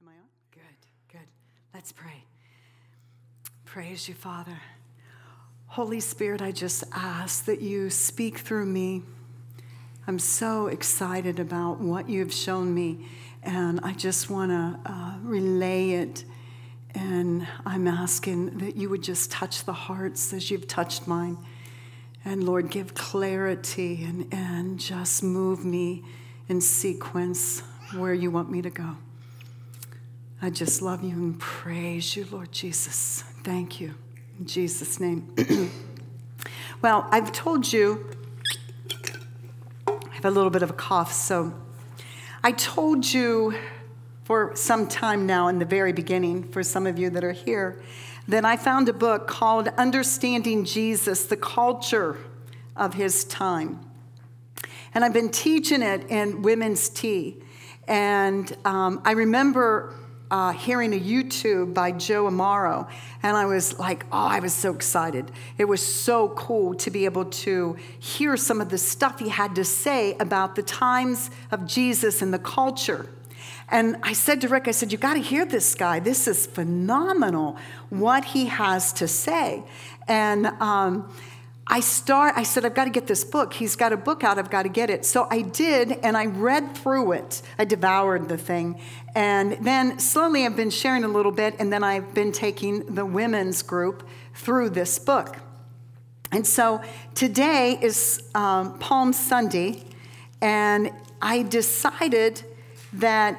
Am I on? Good. Let's pray. Praise you, Father. Holy Spirit, I just ask that you speak through me. I'm so excited about what you've shown me, and I just want to relay it. And I'm asking that you would just touch the hearts as you've touched mine. And Lord, give clarity and just move me in sequence where you want me to go. I just love you and praise you, Lord Jesus. Thank you. In Jesus' name. Well, I've told you, I have a little bit of a cough, so I told you for some time now in the very beginning, for some of you that are here, that I found a book called Understanding Jesus, the Culture of His Time. And I've been teaching it in Women's Tea. And I remember hearing a YouTube by Joe Amaro, and I was like, I was so excited. It was so cool to be able to hear some of the stuff he had to say about the times of Jesus and the culture. And I said to Rick, you got to hear this guy. This is phenomenal, what he has to say. And I said, I've got to get this book. He's got a book out. I've got to get it. So I did, and I read through it. I devoured the thing. And then slowly I've been sharing a little bit, and then I've been taking the women's group through this book. And so today is Palm Sunday, and I decided that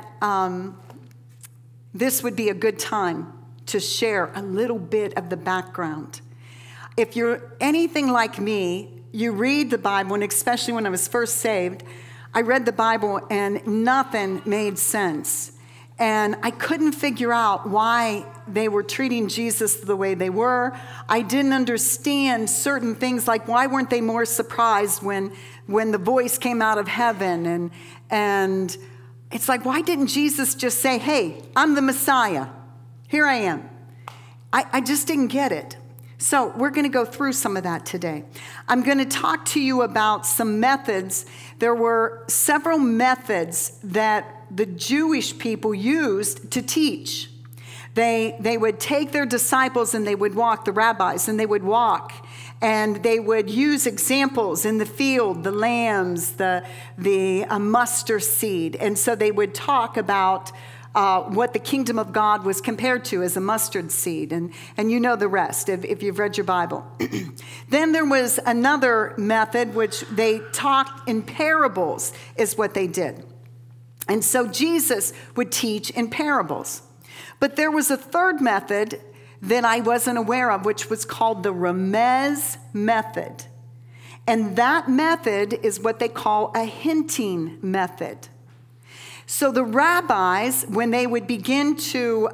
this would be a good time to share a little bit of the background. If you're anything like me, you read the Bible, and especially when I was first saved, I read the Bible and nothing made sense. And I couldn't figure out why they were treating Jesus the way they were. I didn't understand certain things, like why weren't they more surprised when the voice came out of heaven? And it's like, why didn't Jesus just say, hey, I'm the Messiah. Here I am. I just didn't get it. So we're going to go through some of that today. I'm going to talk to you about some methods. There were several methods that the Jewish people used to teach. They would take their disciples and they would walk, the rabbis, and they would walk. And they would use examples in the field, the lambs, the mustard seed. And so they would talk about what the kingdom of God was compared to as a mustard seed. And you know the rest if you've read your Bible. Then there was another method which they talked in parables, is what they did. And so Jesus would teach in parables. But there was a third method that I wasn't aware of, which was called the Remez method. And that method is what they call a hinting method. So the rabbis, when they would begin to,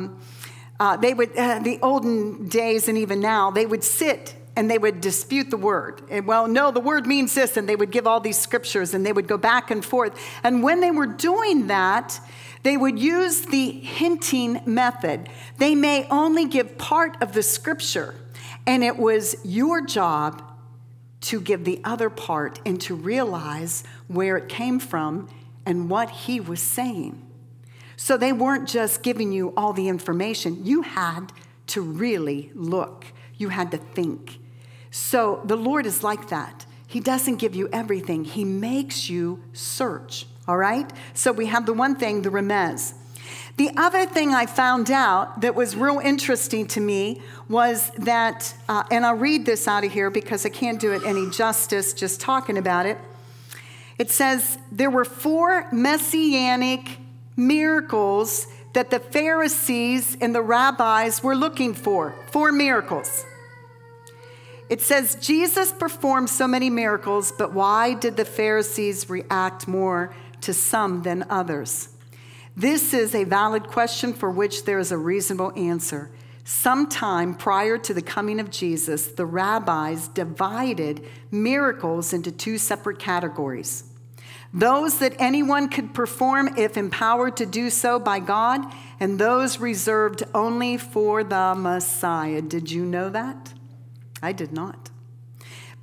the olden days and even now, they would sit and they would dispute the word. And, well, no, the word means this, and they would give all these scriptures, and they would go back and forth. And when they were doing that, they would use the hinting method. They may only give part of the scripture, and it was your job to give the other part and to realize where it came from and what he was saying. So they weren't just giving you all the information. You had to really look. You had to think. So the Lord is like that. He doesn't give you everything. He makes you search, all right? So we have the one thing, the remez. The other thing I found out that was real interesting to me was that, and I'll read this out of here because I can't do it any justice just talking about it. It says, there were 4 messianic miracles that the Pharisees and the rabbis were looking for. 4 miracles. It says, Jesus performed so many miracles, but why did the Pharisees react more to some than others? This is a valid question for which there is a reasonable answer. Sometime prior to the coming of Jesus, the rabbis divided miracles into 2 separate categories. Those that anyone could perform if empowered to do so by God, and those reserved only for the Messiah. Did you know that? I did not.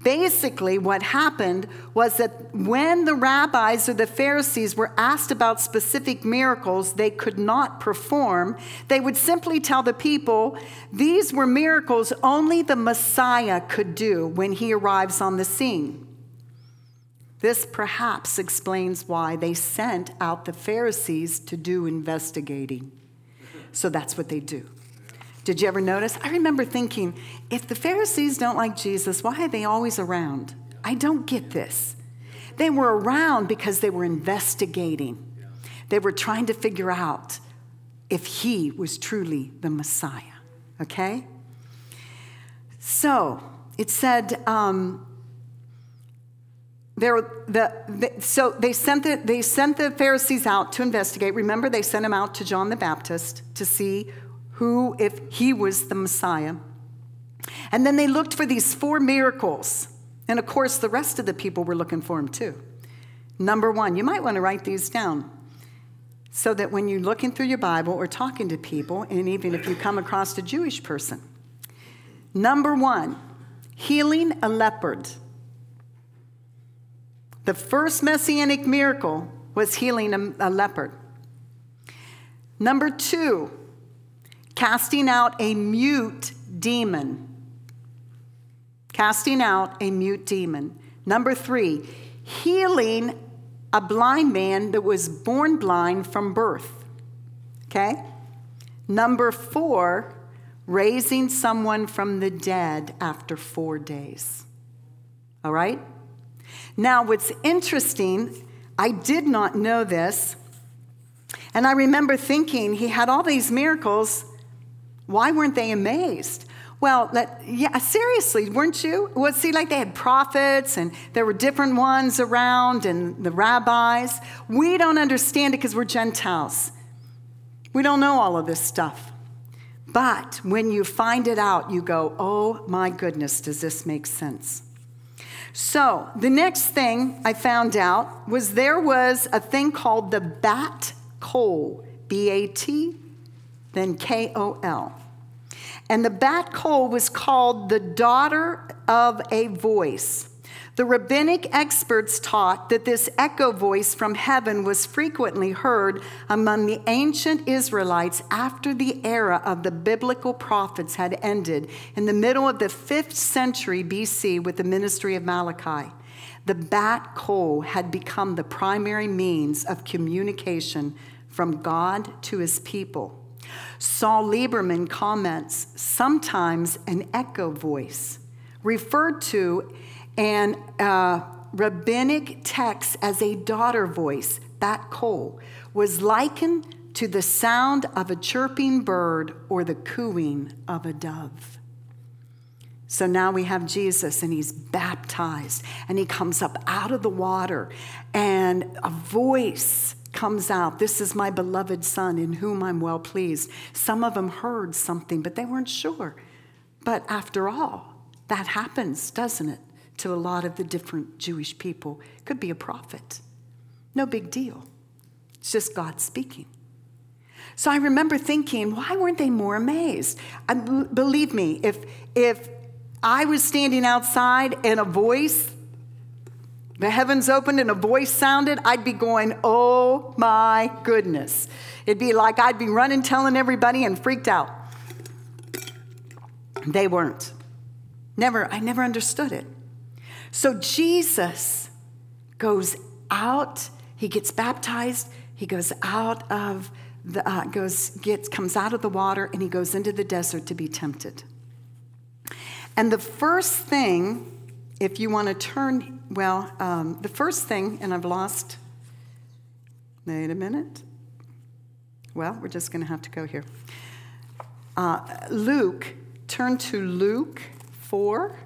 Basically, what happened was that when the rabbis or the Pharisees were asked about specific miracles they could not perform, they would simply tell the people these were miracles only the Messiah could do when he arrives on the scene. This perhaps explains why they sent out the Pharisees to do investigating. So that's what they do. Did you ever notice? I remember thinking, if the Pharisees don't like Jesus, why are they always around? I don't get this. They were around because they were investigating. They were trying to figure out if he was truly the Messiah. Okay? So it said, so they sent the Pharisees out to investigate. Remember, they sent him out to John the Baptist to see if he was the Messiah. And then they looked for these 4 miracles. And of course, the rest of the people were looking for him too. Number 1, you might want to write these down so that when you're looking through your Bible or talking to people, and even if you come across a Jewish person. Number 1, healing a leopard. The first messianic miracle was healing a leopard. Number 2, casting out a mute demon. Casting out a mute demon. Number 3, healing a blind man that was born blind from birth. Okay? Number 4, raising someone from the dead after 4 days. All right? Now, what's interesting, I did not know this, and I remember thinking he had all these miracles. Why weren't they amazed? Well, seriously, weren't you? Well, see, like they had prophets and there were different ones around and the rabbis. We don't understand it because we're Gentiles. We don't know all of this stuff. But when you find it out, you go, oh my goodness, does this make sense? So the next thing I found out was there was a thing called the bat coal, B-A-T, then K-O-L. And the bat coal was called the daughter of a voice. The rabbinic experts taught that this echo voice from heaven was frequently heard among the ancient Israelites after the era of the biblical prophets had ended in the middle of the 5th century BC with the ministry of Malachi. The bat coal had become the primary means of communication from God to his people. Saul Lieberman comments, sometimes an echo voice, referred to an rabbinic text as a daughter voice, bat kol, was likened to the sound of a chirping bird or the cooing of a dove. So now we have Jesus and he's baptized and he comes up out of the water and a voice comes out. This is my beloved son in whom I'm well pleased. Some of them heard something, but they weren't sure. But after all, that happens, doesn't it, to a lot of the different Jewish people. It could be a prophet. No big deal. It's just God speaking. So I remember thinking, why weren't they more amazed? Believe me, if I was standing outside and a voice, the heavens opened and a voice sounded, I'd be going, oh my goodness. It'd be like I'd be running, telling everybody and freaked out. They weren't. I never understood it. So Jesus goes out, he gets baptized, he goes out of comes out of the water and he goes into the desert to be tempted. And the first thing, if you want to turn, the first thing, and I've lost, wait a minute. Well, we're just going to have to go here. Turn to Luke 4.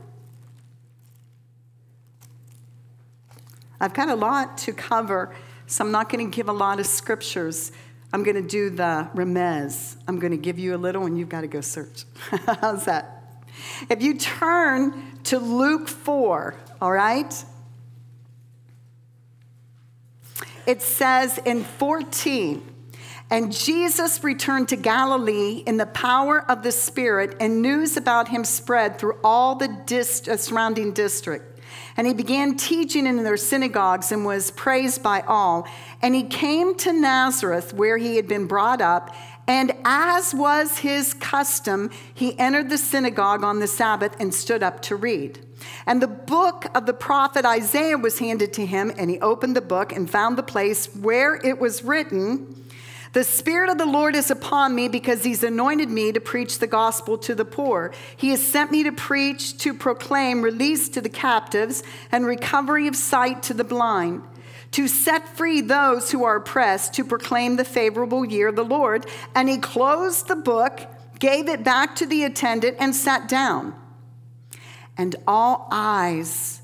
I've got a lot to cover, so I'm not going to give a lot of scriptures. I'm going to do the remez. I'm going to give you a little, and you've got to go search. How's that? If you turn to Luke 4, all right? It says in 14, And Jesus returned to Galilee in the power of the Spirit, and news about him spread through all the surrounding district. And he began teaching in their synagogues and was praised by all. And he came to Nazareth, where he had been brought up, and as was his custom, he entered the synagogue on the Sabbath and stood up to read. And the book of the prophet Isaiah was handed to him, and he opened the book and found the place where it was written, "The Spirit of the Lord is upon me, because he's anointed me to preach the gospel to the poor. He has sent me to preach, to proclaim release to the captives and recovery of sight to the blind, to set free those who are oppressed, to proclaim the favorable year of the Lord." And he closed the book, gave it back to the attendant, and sat down. And all eyes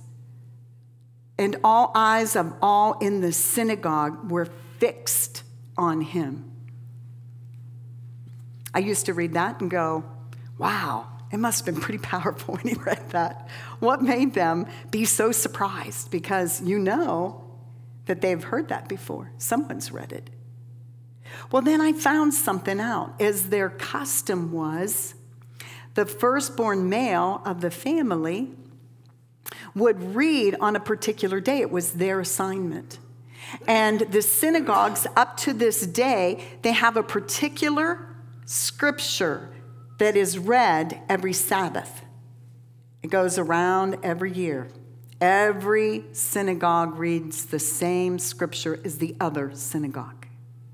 of all in the synagogue were fixed on him. I used to read that and go, wow, it must have been pretty powerful when he read that. What made them be so surprised? Because you know that they've heard that before. Someone's read it. Well, then I found something out. As their custom was, the firstborn male of the family would read on a particular day. It was their assignment. And the synagogues, up to this day, they have a particular scripture that is read every Sabbath. It goes around every year. Every synagogue reads the same scripture as the other synagogue.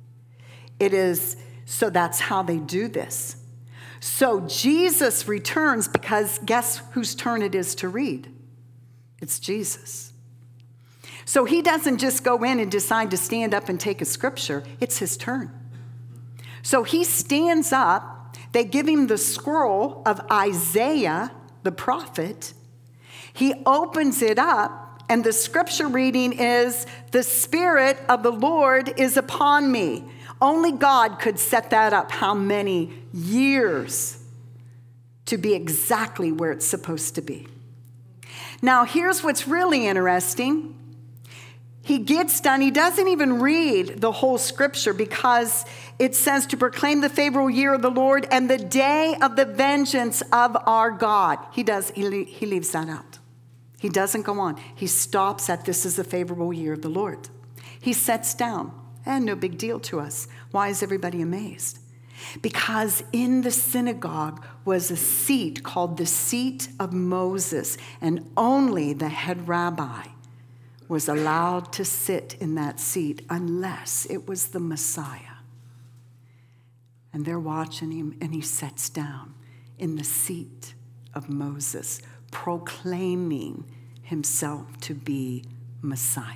So that's how they do this. So Jesus returns because guess whose turn it is to read? It's Jesus. So he doesn't just go in and decide to stand up and take a scripture. It's his turn. So he stands up. They give him the scroll of Isaiah, the prophet. He opens it up, and the scripture reading is, "The Spirit of the Lord is upon me." Only God could set that up how many years to be exactly where it's supposed to be. Now, here's what's really interesting. He gets done. He doesn't even read the whole scripture because it says to proclaim the favorable year of the Lord and the day of the vengeance of our God. He leaves that out. He doesn't go on. He stops at "this is the favorable year of the Lord." He sits down. And no big deal to us. Why is everybody amazed? Because in the synagogue was a seat called the seat of Moses, and only the head rabbi was allowed to sit in that seat unless it was the Messiah. And they're watching him, and he sits down in the seat of Moses, proclaiming himself to be Messiah.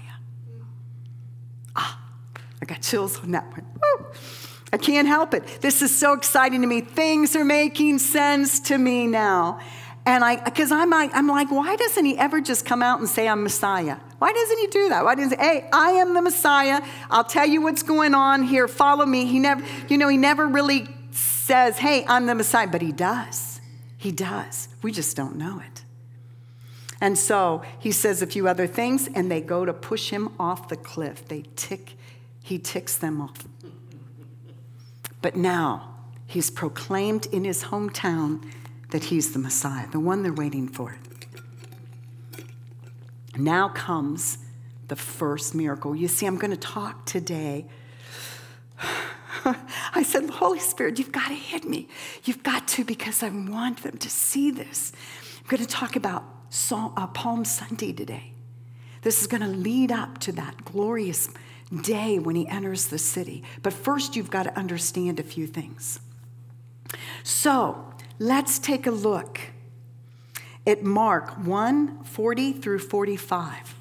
I got chills on that one. Woo! I can't help it. This is so exciting to me. Things are making sense to me now. And I'm like, why doesn't he ever just come out and say, "I'm Messiah"? Why doesn't he do that? Why doesn't he say, "Hey, I am the Messiah. I'll tell you what's going on here. Follow me." He never really says, "Hey, I'm the Messiah," but he does. He does. We just don't know it. And so he says a few other things, and they go to push him off the cliff. He ticks them off. But now he's proclaimed in his hometown that he's the Messiah, the one they're waiting for. Now comes the first miracle. You see, I'm going to talk today. I said, "Holy Spirit, you've got to hit me. You've got to, because I want them to see this." I'm going to talk about Palm Sunday today. This is going to lead up to that glorious day when he enters the city. But first, you've got to understand a few things. So let's take a look at Mark 1:40 through 45.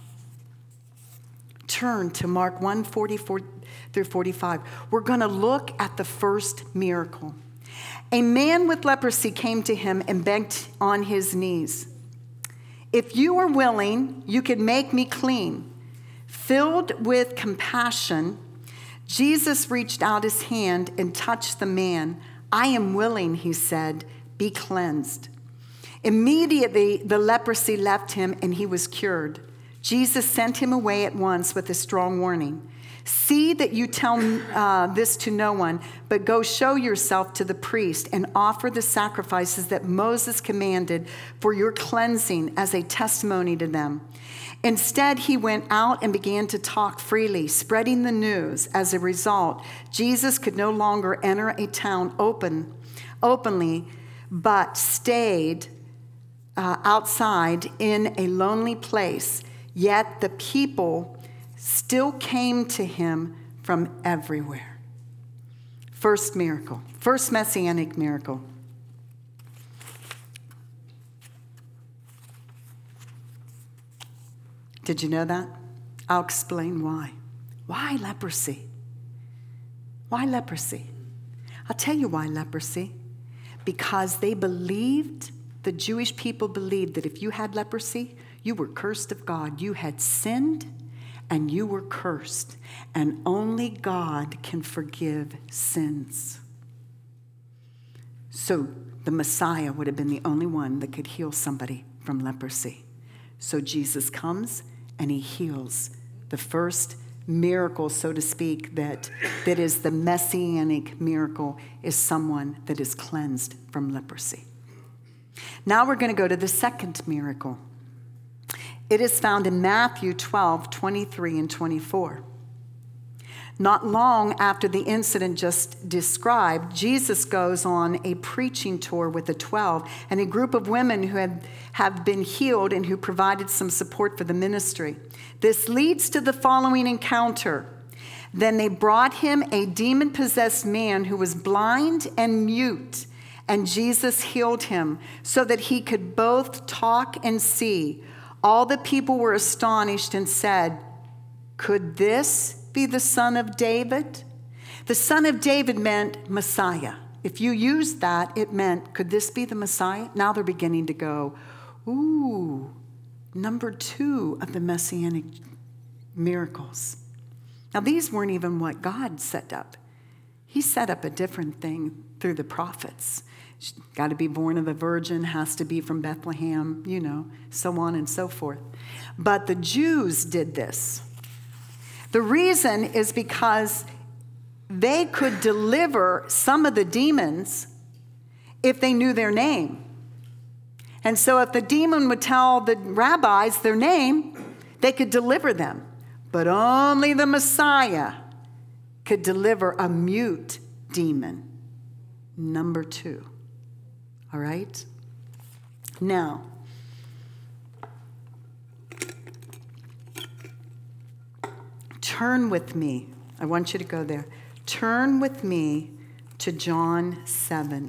Turn to Mark 1:44 through 45. We're going to look at the first miracle. A man with leprosy came to him and begged on his knees, "If you are willing, you can make me clean." Filled with compassion, Jesus reached out his hand and touched the man. "I am willing," he said, "be cleansed." Immediately, the leprosy left him and he was cured. Jesus sent him away at once with a strong warning. See that you tell this to no one, but go show yourself to the priest and offer the sacrifices that Moses commanded for your cleansing as a testimony to them." Instead, he went out and began to talk freely, spreading the news. As a result, Jesus could no longer enter a town openly, but stayed outside in a lonely place. Yet the people still came to him from everywhere. First miracle, first messianic miracle. Did you know that? I'll explain why. Why leprosy? Why leprosy? I'll tell you why leprosy. Because they believed, the Jewish people believed that if you had leprosy, you were cursed of God. You had sinned and you were cursed. And only God can forgive sins. So the Messiah would have been the only one that could heal somebody from leprosy. So Jesus comes and he heals. The first miracle, so to speak, that is the messianic miracle is someone that is cleansed from leprosy. Now we're going to go to the second miracle. It is found in Matthew 12, 23 and 24. Not long after the incident just described, Jesus goes on a preaching tour with the 12 and a group of women who have been healed and who provided some support for the ministry. This leads to the following encounter. Then they brought him a demon-possessed man who was blind and mute, and Jesus healed him so that he could both talk and see. All the people were astonished and said, "Could this be the son of David?" The son of David meant Messiah. If you used that, it meant, could this be the Messiah? Now they're beginning to go, ooh, number 2 of the messianic miracles. Now these weren't even what God set up. He set up a different thing through the prophets. Got to be born of a virgin, has to be from Bethlehem, so on and so forth. But the Jews did this. The reason is because they could deliver some of the demons if they knew their name. And so if the demon would tell the rabbis their name, they could deliver them. But only the Messiah could deliver a mute demon. Number 2. All right? Now, turn with me. I want you to go there. Turn with me to John 7.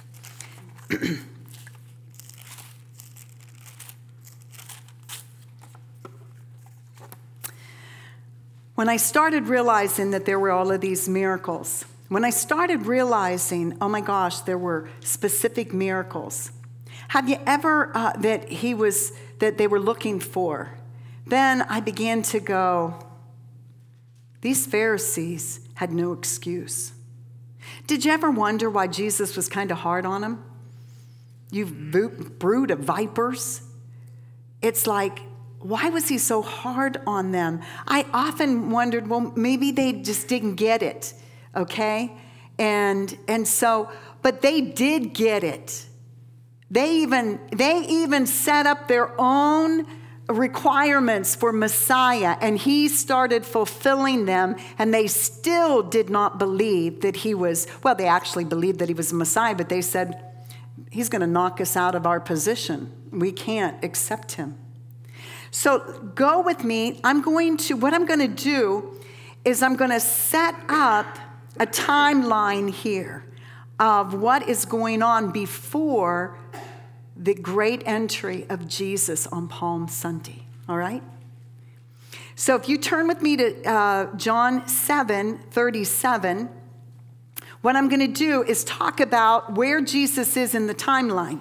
When I started realizing that there were all of these miracles, when I started realizing, oh my gosh, there were specific miracles. Have you ever, that they were looking for? Then I began to go, these Pharisees had no excuse. Did you ever wonder why Jesus was kind of hard on them? You brood of vipers. It's like, why was he so hard on them? I often wondered, well, maybe they just didn't get it, okay? And so, but they did get it. They even set up their own requirements for Messiah, and he started fulfilling them, and they still did not believe that he was, well, they actually believed that he was a Messiah, but they said, he's going to knock us out of our position. We can't accept him. So go with me. What I'm going to do is I'm going to set up a timeline here of what is going on before the great entry of Jesus on Palm Sunday, all right? So if you turn with me to John 7:37, what I'm going to do is talk about where Jesus is in the timeline.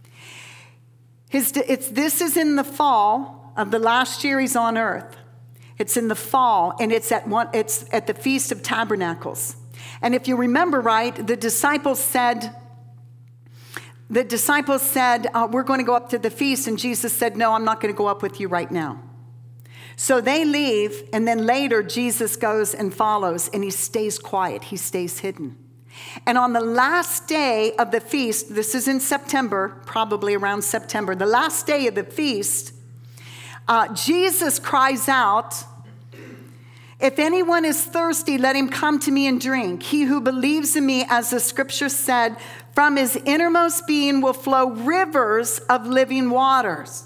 This is in the fall of the last year he's on earth. It's in the fall, and it's at the Feast of Tabernacles. And if you remember right, the disciples said, we're going to go up to the feast. And Jesus said, no, I'm not going to go up with you right now. So they leave, and then later Jesus goes and follows, and he stays quiet. He stays hidden. And on the last day of the feast, this is in September, probably around September, the last day of the feast, Jesus cries out, "If anyone is thirsty, let him come to me and drink. He who believes in me, as the scripture said, from his innermost being will flow rivers of living waters."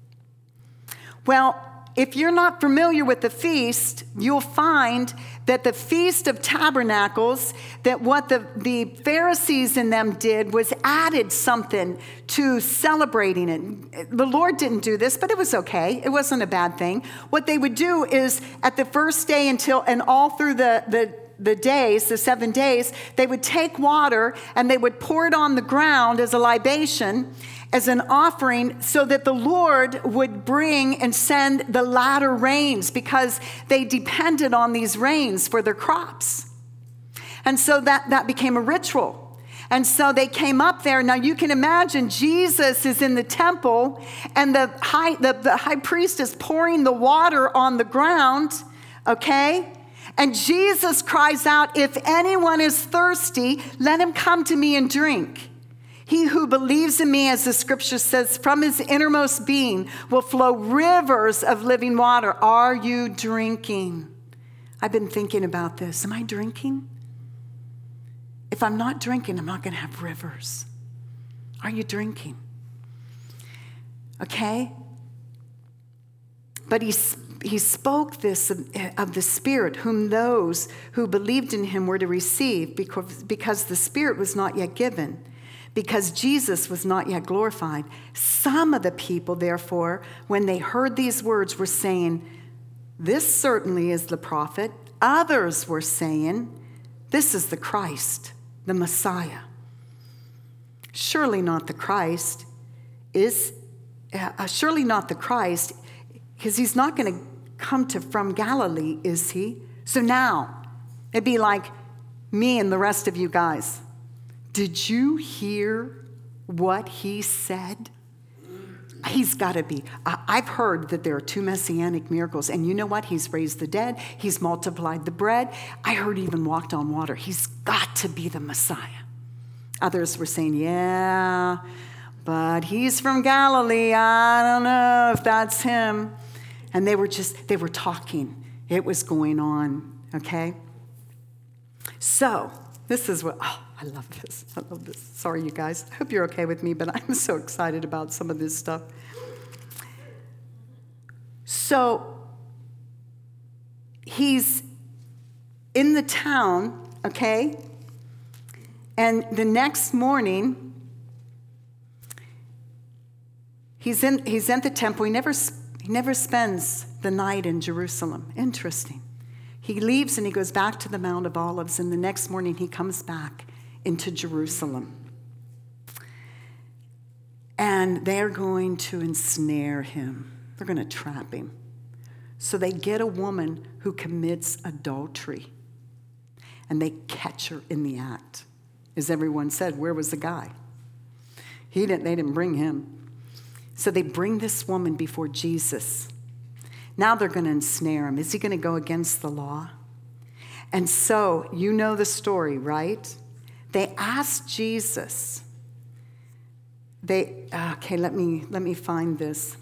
Well, if you're not familiar with the feast, you'll find that the Feast of Tabernacles, that what the Pharisees in them did was added something to celebrating it. The Lord didn't do this, but it was okay. It wasn't a bad thing. What they would do is at the first day and all through the days, the 7 days, they would take water and they would pour it on the ground as a libation, as an offering, so that the Lord would bring and send the latter rains, because they depended on these rains for their crops. And so that became a ritual. And so they came up there. Now you can imagine Jesus is in the temple, and the high priest is pouring the water on the ground, okay? And Jesus cries out, "If anyone is thirsty, let him come to me and drink. He who believes in me, as the scripture says, from his innermost being will flow rivers of living water." Are you drinking? I've been thinking about this. Am I drinking? If I'm not drinking, I'm not going to have rivers. Are you drinking? Okay? But he spoke this of the Spirit, whom those who believed in him were to receive, because the Spirit was not yet given, because Jesus was not yet glorified. Some of the people, therefore, when they heard these words, were saying, "This certainly is the prophet." Others were saying, "This is the Christ, the Messiah." Surely not the Christ, because he's not going to come from Galilee, is he? So now, it'd be like me and the rest of you guys. Did you hear what he said? He's got to be. I've heard that there are 2 messianic miracles, and you know what? He's raised the dead. He's multiplied the bread. I heard he even walked on water. He's got to be the Messiah. Others were saying, "Yeah, but he's from Galilee. I don't know if that's him." And they were talking. It was going on, okay? So, this is what, I love this. I love this. Sorry, you guys. I hope you're okay with me, but I'm so excited about some of this stuff. So, he's in the town, okay? And the next morning, he's in the temple. He never spends the night in Jerusalem. Interesting. He leaves and he goes back to the Mount of Olives, and the next morning he comes back into Jerusalem. And they're going to ensnare him. They're going to trap him. So they get a woman who commits adultery, and they catch her in the act. As everyone said, where was the guy? They didn't bring him. So they bring this woman before Jesus. Now they're going to ensnare him. Is he going to go against the law? And so, you know the story, right? They asked Jesus. Okay, let me find this.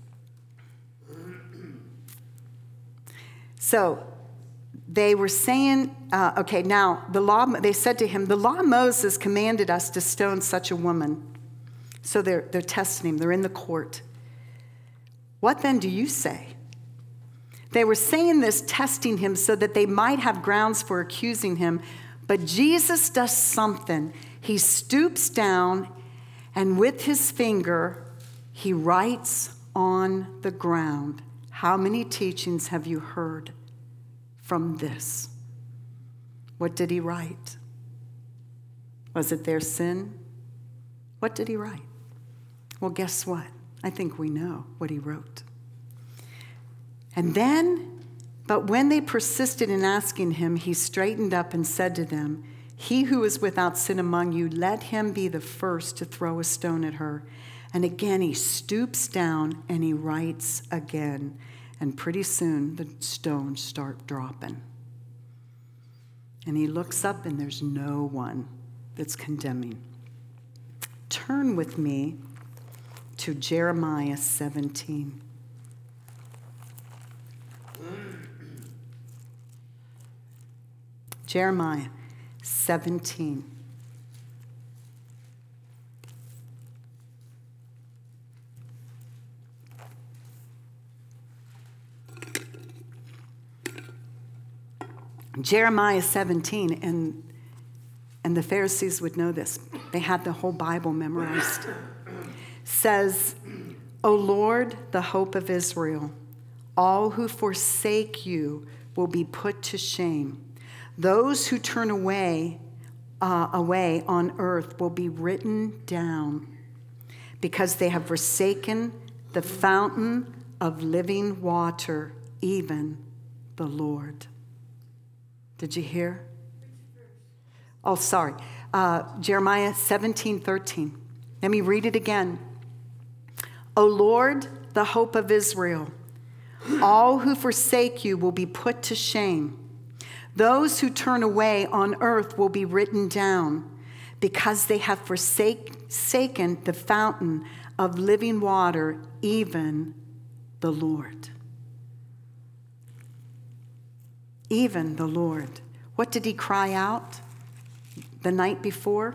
So, they were saying, now the law. They said to him, "The law of Moses commanded us to stone such a woman." So they're testing him. They're in the court. "What then do you say?" They were saying this, testing him, so that they might have grounds for accusing him. But Jesus does something. He stoops down, and with his finger, he writes on the ground. How many teachings have you heard from this? What did he write? Was it their sin? What did he write? Well, guess what? I think we know what he wrote. And then, but when they persisted in asking him, he straightened up and said to them, "He who is without sin among you, let him be the first to throw a stone at her." And again he stoops down and he writes again. And pretty soon the stones start dropping. And he looks up and there's no one that's condemning. Turn with me to Jeremiah 17. Jeremiah 17. Jeremiah 17, and the Pharisees would know this. They had the whole Bible memorized. Says, O Lord, the hope of Israel, all who forsake you will be put to shame. Those who turn away on earth will be written down, because they have forsaken the fountain of living water, even the Lord. Did you hear? Oh, sorry. Jeremiah 17:13. Let me read it again. O Lord, the hope of Israel, all who forsake you will be put to shame. Those who turn away on earth will be written down, because they have forsaken the fountain of living water, even the Lord. Even the Lord. What did he cry out the night before?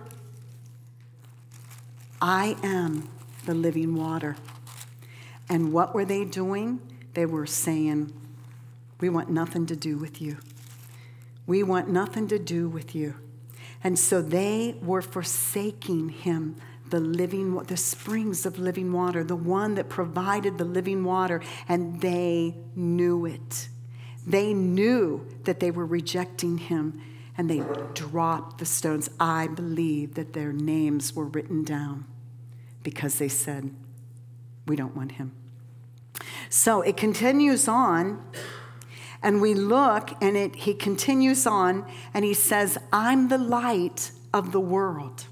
I am the living water. And what were they doing? They were saying, we want nothing to do with you. We want nothing to do with you. And so they were forsaking him, the springs of living water, the one that provided the living water, and they knew it. They knew that they were rejecting him, and they dropped the stones. I believe that their names were written down because they said, we don't want him. So it continues on, and we look, and he continues on, and he says, I'm the light of the world.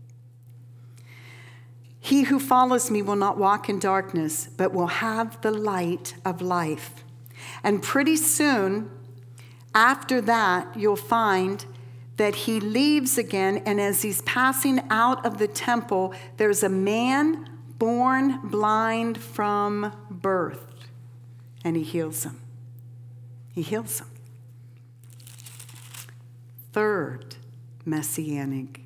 He who follows me will not walk in darkness, but will have the light of life. And pretty soon, after that, you'll find that he leaves again, and as he's passing out of the temple, there's a man born blind from birth, and he heals him. He heals him. Third messianic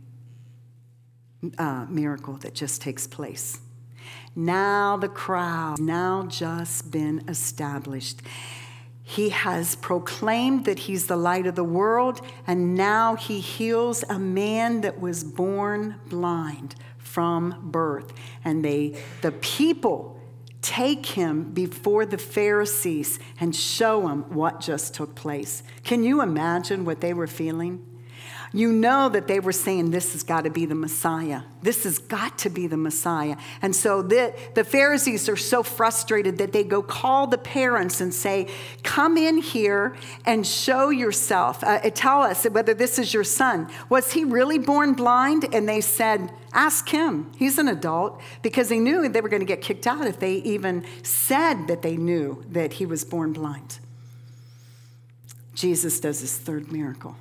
miracle that just takes place. Now the crowd, now just been established. He has proclaimed that he's the light of the world, and now he heals a man that was born blind from birth. And the people take him before the Pharisees and show him what just took place. Can you imagine what they were feeling? You know that they were saying, this has got to be the Messiah. This has got to be the Messiah. And so the Pharisees are so frustrated that they go call the parents and say, come in here and show yourself. Tell us whether this is your son. Was he really born blind? And they said, ask him. He's an adult, because they knew they were going to get kicked out if they even said that they knew that he was born blind. Jesus does his third miracle.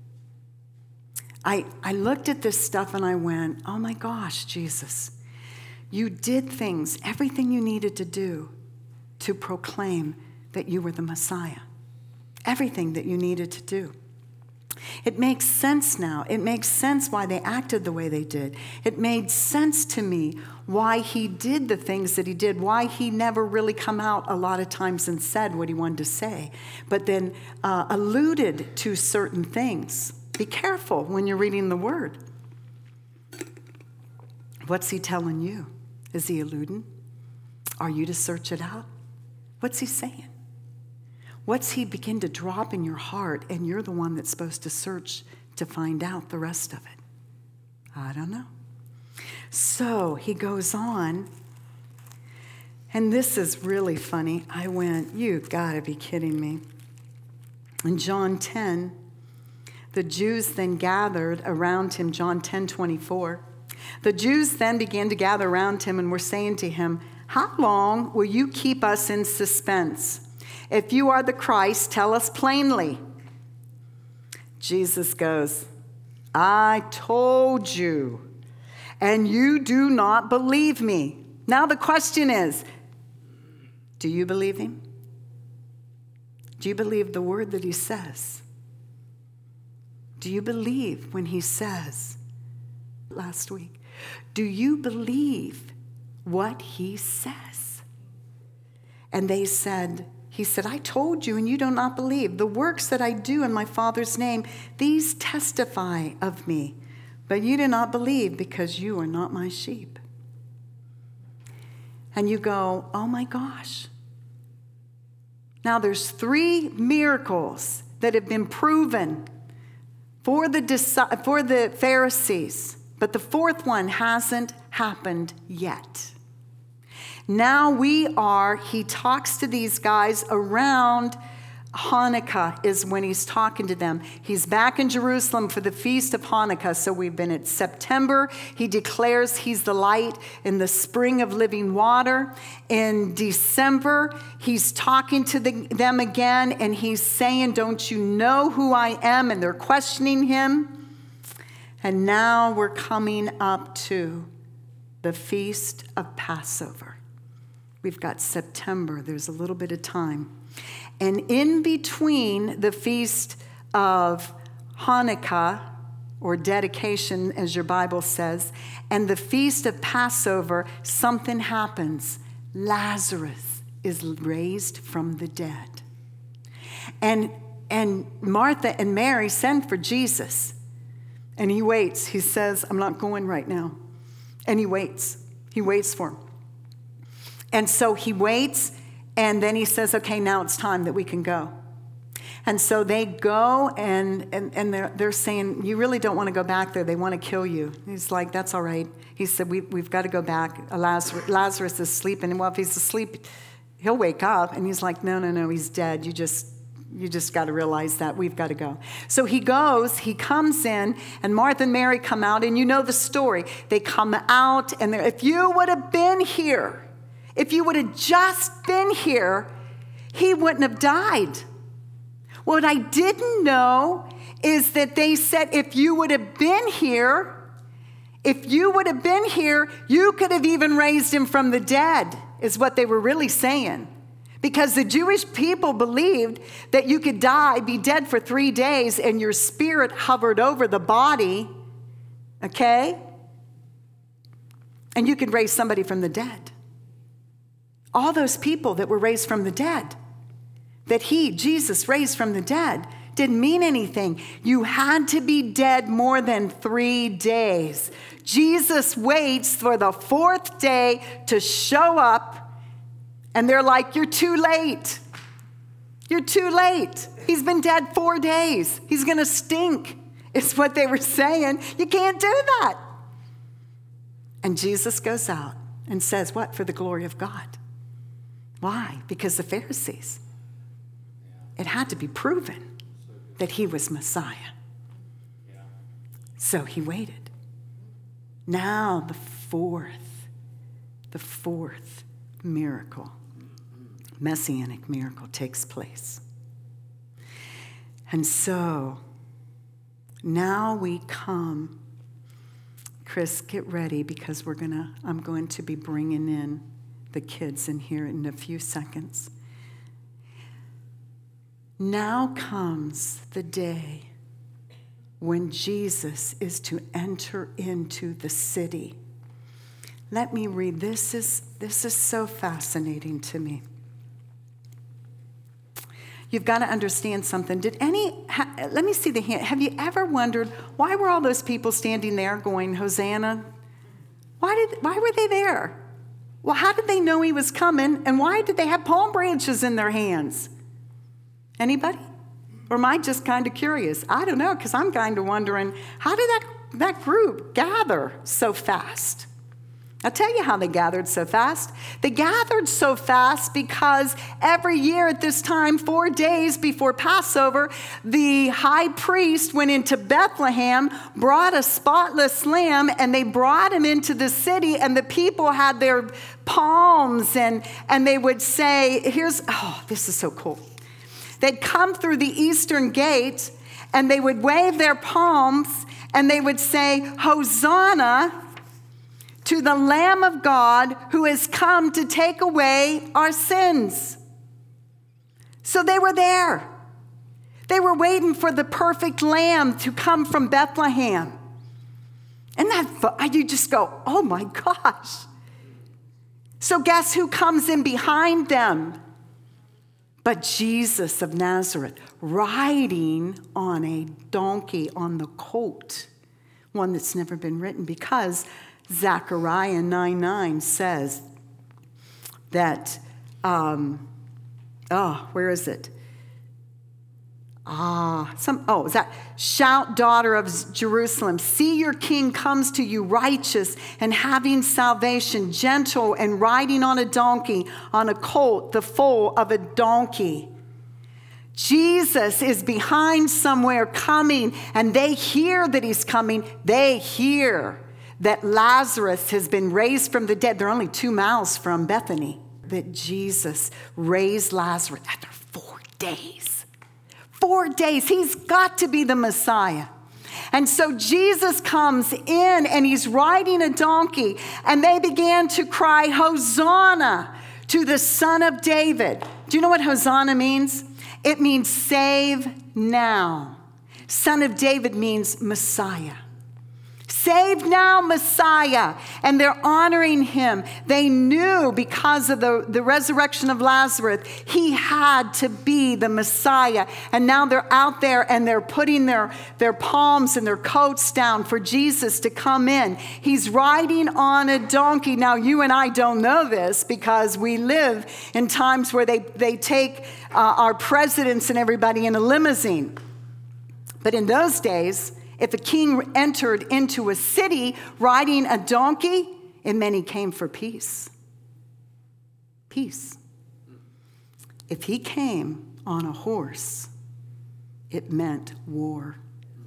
I looked at this stuff and I went, oh my gosh, Jesus, you did things, everything you needed to do to proclaim that you were the Messiah. Everything that you needed to do. It makes sense now. It makes sense why they acted the way they did. It made sense to me why he did the things that he did, why he never really come out a lot of times and said what he wanted to say, but then alluded to certain things. Be careful when you're reading the word. What's he telling you? Is he alluding? Are you to search it out? What's he saying? What's he begin to drop in your heart, and you're the one that's supposed to search to find out the rest of it? I don't know. So he goes on, and this is really funny. I went, you gotta be kidding me. In John 10, the Jews then gathered around him, John 10:24. The Jews then began to gather around him and were saying to him, how long will you keep us in suspense? If you are the Christ, tell us plainly. Jesus goes, I told you, and you do not believe me. Now the question is, do you believe him? Do you believe the word that he says? Do you believe when he says, last week, do you believe what he says? And they said, he said, I told you and you do not believe. The works that I do in my Father's name, these testify of me. But you do not believe because you are not my sheep. And you go, oh my gosh. Now there's 3 miracles that have been proven for the Pharisees. But the 4th one hasn't happened yet. Now he talks to these guys around Hanukkah is when he's talking to them. He's back in Jerusalem for the Feast of Hanukkah. So we've been at September. He declares he's the light in the spring of living water. In December, he's talking to them again, and he's saying, don't you know who I am? And they're questioning him. And now we're coming up to the Feast of Passover. We've got September. There's a little bit of time. And in between the Feast of Hanukkah, or dedication, as your Bible says, and the Feast of Passover, something happens. Lazarus is raised from the dead. And Martha and Mary send for Jesus. And he waits. He says, I'm not going right now. And he waits. He waits for him. And so he waits. And then he says, okay, now it's time that we can go. And so they go, and they're saying, you really don't want to go back there. They want to kill you. He's like, that's all right. He said, we've got to go back. Lazarus is sleeping. And well, if he's asleep, he'll wake up. And he's like, no, he's dead. You just got to realize that. We've got to go. So he goes, he comes in, and Martha and Mary come out, and you know the story. They come out, and if you would have been here, if you would have just been here, he wouldn't have died. What I didn't know is that they said, if you would have been here, you could have even raised him from the dead, is what they were really saying. Because the Jewish people believed that you could die, be dead for 3 days, and your spirit hovered over the body, okay? And you could raise somebody from the dead. All those people that were raised from the dead, that Jesus raised from the dead, didn't mean anything. You had to be dead more than 3 days. Jesus waits for the 4th day to show up, and they're like, you're too late. You're too late. He's been dead 4 days. He's going to stink, is what they were saying. You can't do that. And Jesus goes out and says, what? For the glory of God. Why? Because the Pharisees, it had to be proven that he was Messiah. So he waited. Now the fourth miracle, messianic miracle, takes place. And so now we come. Chris, get ready, because I'm going to be bringing in the kids in here in a few seconds. Now comes the day when Jesus is to enter into the city. Let me read. This is so fascinating to me. You've got to understand something. Let me see the hand. Have you ever wondered why were all those people standing there going, Hosanna? Why were they there? Well, how did they know he was coming, and why did they have palm branches in their hands? Anybody? Or am I just kind of curious? I don't know, because I'm kind of wondering, how did that group gather so fast? I'll tell you how they gathered so fast. They gathered so fast because every year at this time, 4 days before Passover, the high priest went into Bethlehem, brought a spotless lamb, and they brought him into the city, and the people had their palms, and they would say, this is so cool. They'd come through the eastern gate, and they would wave their palms, and they would say, Hosanna to the Lamb of God who has come to take away our sins. So they were there. They were waiting for the perfect lamb to come from Bethlehem. And you just go, oh my gosh. So guess who comes in behind them? But Jesus of Nazareth, riding on a donkey, on the colt, one that's never been ridden, because Zechariah 9:9 says that, where is it? Shout, daughter of Jerusalem, see your king comes to you righteous and having salvation, gentle and riding on a donkey, on a colt, the foal of a donkey. Jesus is behind somewhere coming, and they hear that he's coming. They hear that Lazarus has been raised from the dead. They're only 2 miles from Bethany. That Jesus raised Lazarus after 4 days. 4 days. He's got to be the Messiah. And so Jesus comes in and he's riding a donkey, and they began to cry, Hosanna to the Son of David. Do you know what Hosanna means? It means save now. Son of David means Messiah. Save now, Messiah. And they're honoring him. They knew because of the resurrection of Lazarus, he had to be the Messiah. And now they're out there and they're putting their palms and their coats down for Jesus to come in. He's riding on a donkey. Now, you and I don't know this because we live in times where they take our presidents and everybody in a limousine. But in those days, if a king entered into a city riding a donkey, it meant he came for peace. Peace. If he came on a horse, it meant war.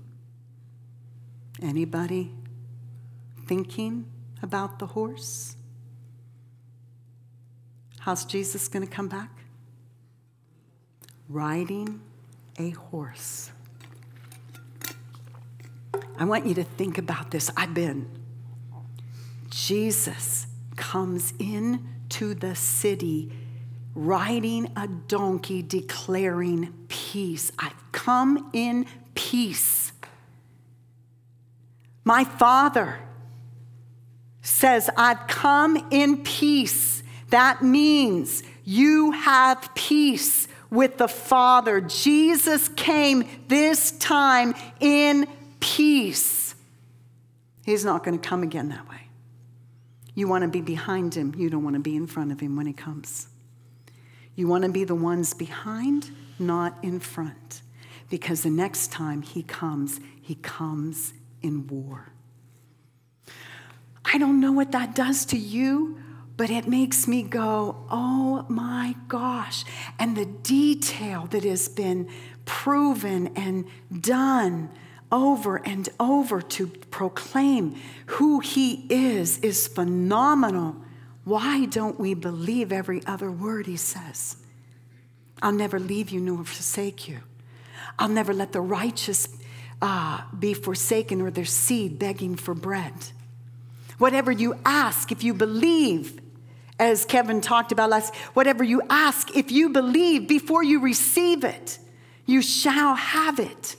Anybody thinking about the horse? How's Jesus going to come back? Riding a horse. I want you to think about this. Jesus comes in to the city riding a donkey, declaring peace. I've come in peace. My Father says, I've come in peace. That means you have peace with the Father. Jesus came this time in peace. He's not going to come again that way. You want to be behind him. You don't want to be in front of him when he comes. You want to be the ones behind, not in front. Because the next time he comes in war. I don't know what that does to you, but it makes me go, oh my gosh. And the detail that has been proven and done over and over to proclaim who he is phenomenal. Why don't we believe every other word he says? I'll never leave you nor forsake you. I'll never let the righteous be forsaken or their seed begging for bread. Whatever you ask, if you believe, as Kevin talked about last, whatever you ask, if you believe before you receive it, you shall have it.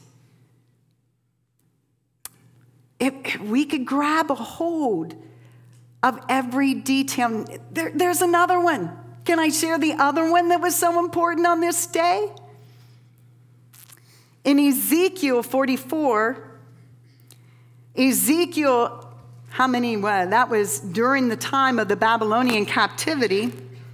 If we could grab a hold of every detail. There's another one. Can I share the other one that was so important on this day? In Ezekiel 44, that was during the time of the Babylonian captivity.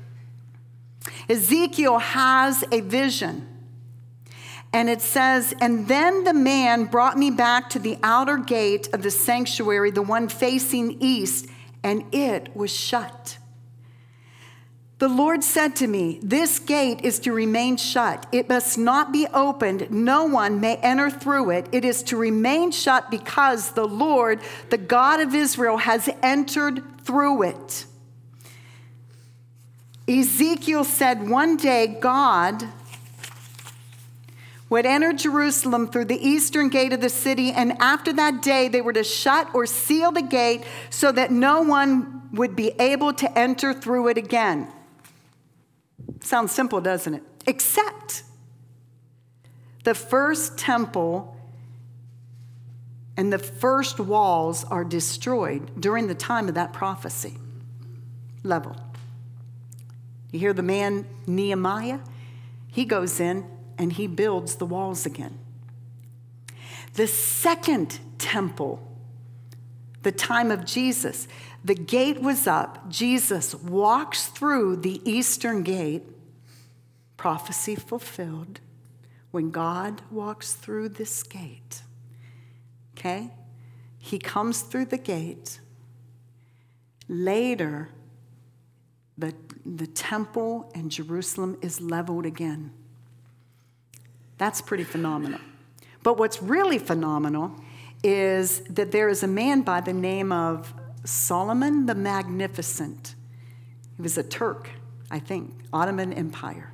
Ezekiel has a vision. And it says, and then the man brought me back to the outer gate of the sanctuary, the one facing east, and it was shut. The Lord said to me, this gate is to remain shut. It must not be opened. No one may enter through it. It is to remain shut because the Lord, the God of Israel, has entered through it. Ezekiel said one day God would enter Jerusalem through the eastern gate of the city, and after that day they were to shut or seal the gate so that no one would be able to enter through it again. Sounds simple, doesn't it? Except the first temple and the first walls are destroyed during the time of that prophecy. Leveled. You hear the man Nehemiah? He goes in and he builds the walls again. The second temple, the time of Jesus, the gate was up. Jesus walks through the eastern gate. Prophecy fulfilled. When God walks through this gate, okay, he comes through the gate. Later, the temple in Jerusalem is leveled again. That's pretty phenomenal. But what's really phenomenal is that there is a man by the name of Solomon the Magnificent. He was a Turk, I think, Ottoman Empire.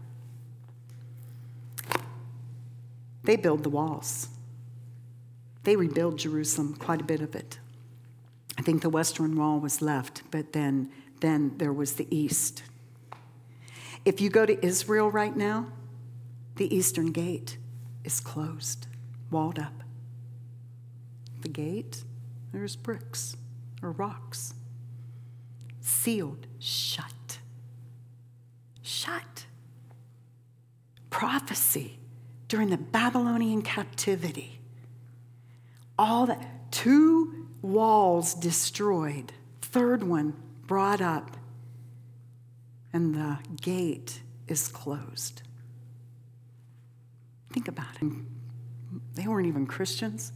They build the walls. They rebuild Jerusalem, quite a bit of it. I think the western wall was left, but then there was the east. If you go to Israel right now, the eastern gate is closed, walled up. The gate, there's bricks or rocks. Sealed, shut. Shut. Prophecy during the Babylonian captivity. All that, 2 walls destroyed, 3rd one brought up, and the gate is closed. Think about it. They weren't even Christians.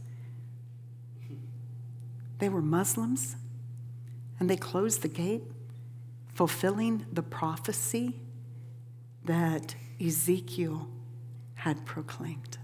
They were Muslims, and they closed the gate, fulfilling the prophecy that Ezekiel had proclaimed.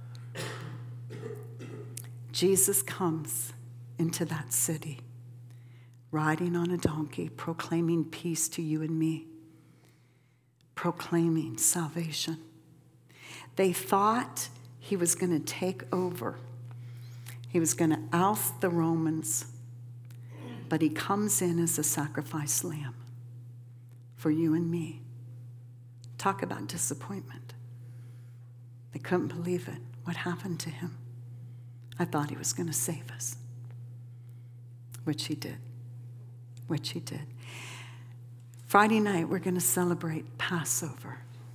Jesus comes into that city, riding on a donkey, proclaiming peace to you and me, proclaiming salvation. They thought he was going to take over. He was going to oust the Romans, but he comes in as a sacrifice lamb for you and me. Talk about disappointment. They couldn't believe it. What happened to him? I thought he was going to save us, which he did. Friday night, we're going to celebrate Passover.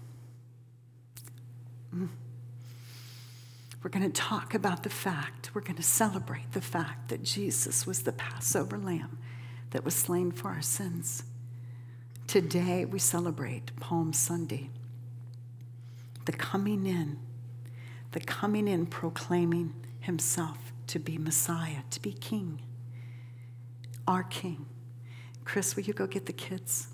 We're going to talk about we're going to celebrate the fact that Jesus was the Passover lamb that was slain for our sins. Today, we celebrate Palm Sunday. The coming in proclaiming himself to be Messiah, to be King, our King. Chris, will you go get the kids?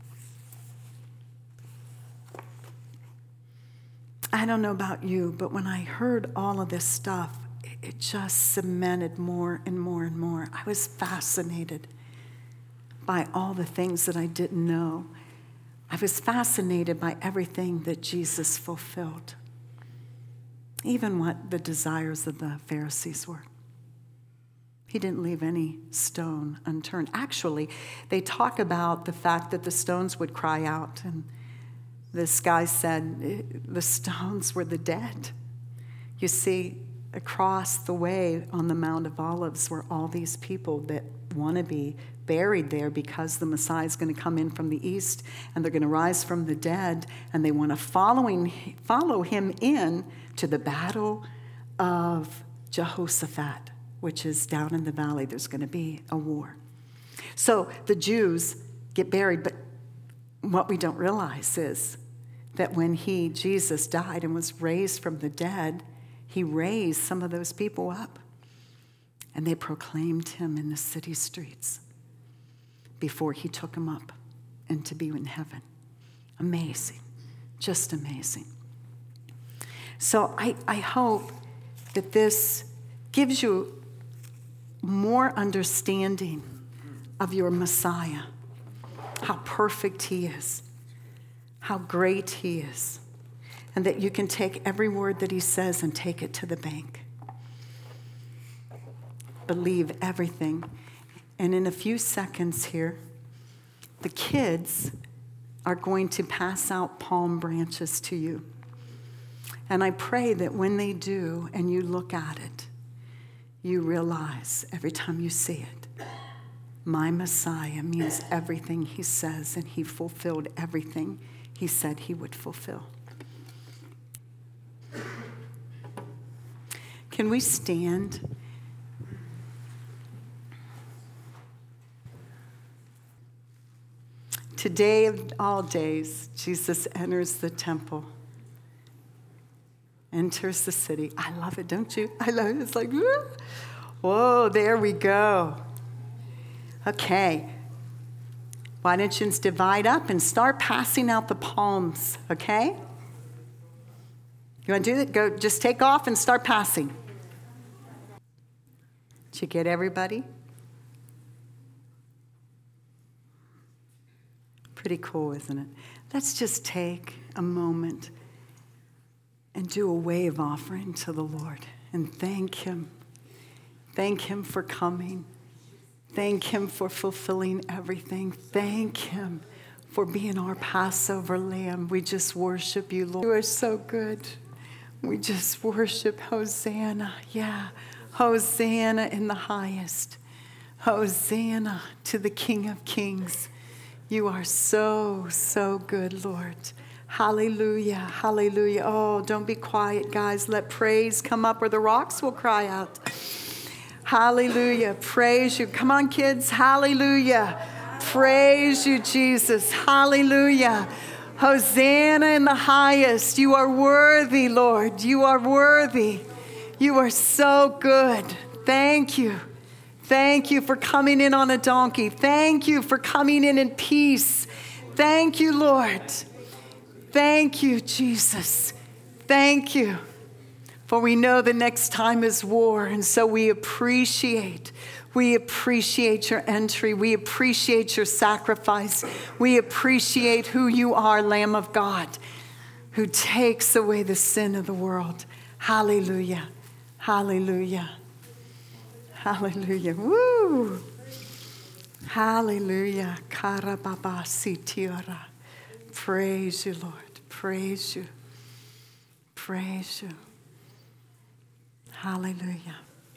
I don't know about you, but when I heard all of this stuff, it just cemented more and more and more. I was fascinated by all the things that I didn't know. I was fascinated by everything that Jesus fulfilled, even what the desires of the Pharisees were. He didn't leave any stone unturned. Actually, they talk about the fact that the stones would cry out, and this guy said the stones were the dead. You see, across the way on the Mount of Olives were all these people that want to be buried there because the Messiah is going to come in from the east and they're going to rise from the dead, and they want to follow him in to the battle of Jehoshaphat, which is down in the valley. There's going to be a war. So the Jews get buried, but what we don't realize is that when Jesus died and was raised from the dead, he raised some of those people up, and they proclaimed him in the city streets. before he took him up and to be in heaven. Amazing. Just amazing. So I hope that this gives you more understanding of your Messiah, how perfect he is, how great he is, and that you can take every word that he says and take it to the bank. Believe everything. And in a few seconds here, the kids are going to pass out palm branches to you. And I pray that when they do and you look at it, you realize every time you see it, my Messiah means everything he says, and he fulfilled everything he said he would fulfill. Can we stand? Today of all days, Jesus enters the temple, enters the city. I love it, don't you? I love it. It's like, whoa, there we go. Okay. Why don't you just divide up and start passing out the palms, okay? You want to do that? Go, just take off and start passing. Did you get everybody? Pretty cool, isn't it? Let's just take a moment and do a wave offering to the Lord and thank him. Thank him for coming. Thank him for fulfilling everything. Thank him for being our Passover lamb. We just worship you, Lord. You are so good. We just worship Hosanna. Yeah, Hosanna in the highest. Hosanna to the King of Kings. You are so, so good, Lord. Hallelujah, hallelujah. Oh, don't be quiet, guys. Let praise come up or the rocks will cry out. Hallelujah. Praise you. Come on, kids. Hallelujah. Praise you, Jesus. Hallelujah. Hosanna in the highest. You are worthy, Lord. You are worthy. You are so good. Thank you. Thank you for coming in on a donkey. Thank you for coming in peace. Thank you, Lord. Thank you, Jesus. Thank you. For we know the next time is war, and so we appreciate your entry. We appreciate your sacrifice. We appreciate who you are, Lamb of God, who takes away the sin of the world. Hallelujah. Hallelujah. Hallelujah. Woo. Hallelujah. Karababa sitiora. Praise you, Lord. Praise you. Praise you. Hallelujah.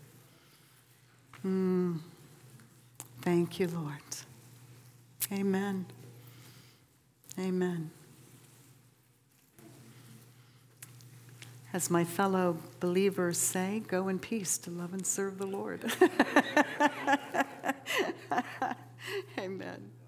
Thank you, Lord. Amen. Amen. As my fellow believers say, go in peace to love and serve the Lord. Amen.